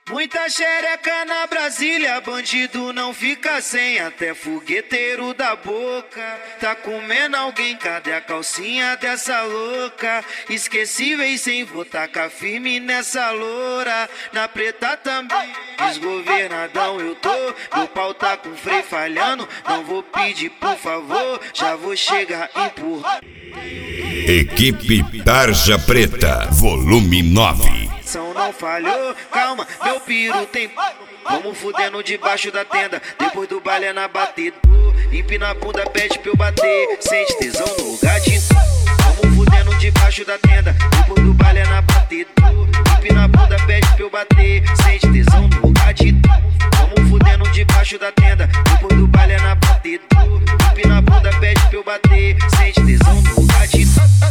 Muita xereca na Brasília, bandido não fica sem, até fogueteiro da boca tá comendo alguém. Cadê a calcinha dessa louca? Esquecíveis sem vou tacar firme nessa loura. Na preta também, desgovernadão eu tô. Meu pau tá com freio falhando, não vou pedir por favor, já vou chegar empurrando. Equipe Tarja Preta, volume 9. Não falhou, calma, meu piro tem. Vamos fudendo debaixo da tenda, depois do baile é na batida. Empina a bunda, pede pra eu bater, sente tesão no lugar de. Vamos fudendo debaixo da tenda, depois do baile é na batida. Empina a bunda, pede pra eu bater, sente tesão no lugar de. Vamos fudendo debaixo da tenda, depois do baile é na batida. Empina a bunda, pede pra eu bater, sente tesão no lugar de.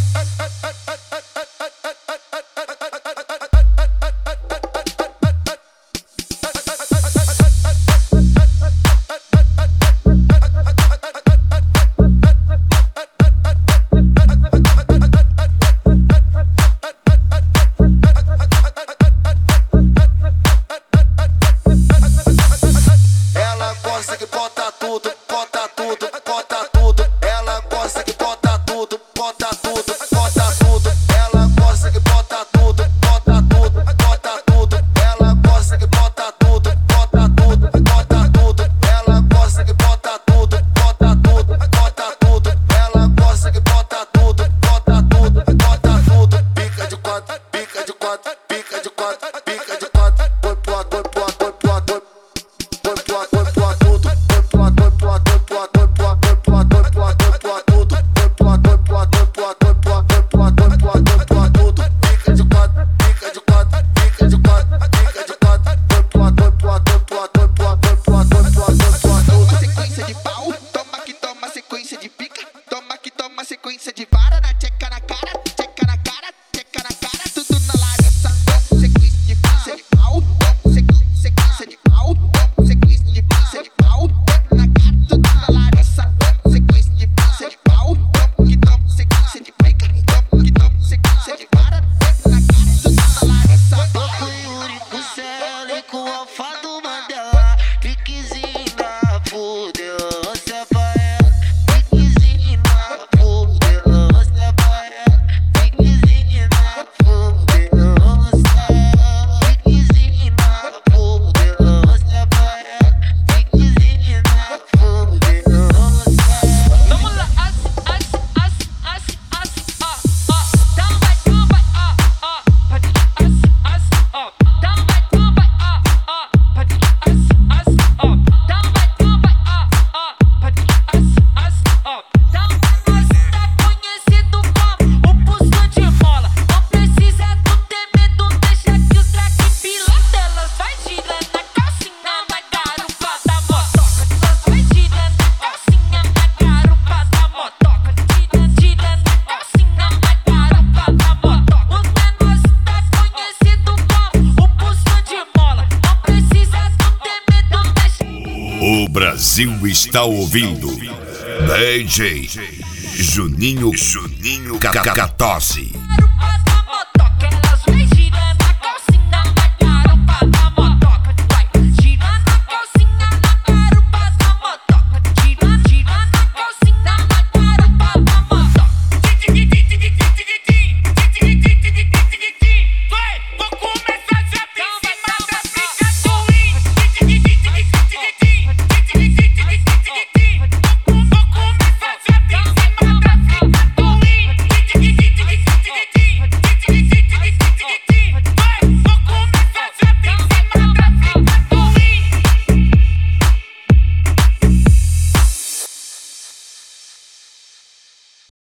Sequência de vara na tcheca na cara, tcheca na cara, tcheca na cara, tudo na Larissa. Sequência de pizza de pau, sequência de pau, sequência de pizza de pau, na cara, tudo na Larissa. Sequência de pizza de pau, que toma sequência de pica, que toma sequência de vara, na cara, tudo na Larissa. Tô com o Yuri, com o Celo e com o Alfa do Mandela, piquezinho na fudeu, você vai. O Brasil está ouvindo DJ Juninho Catose.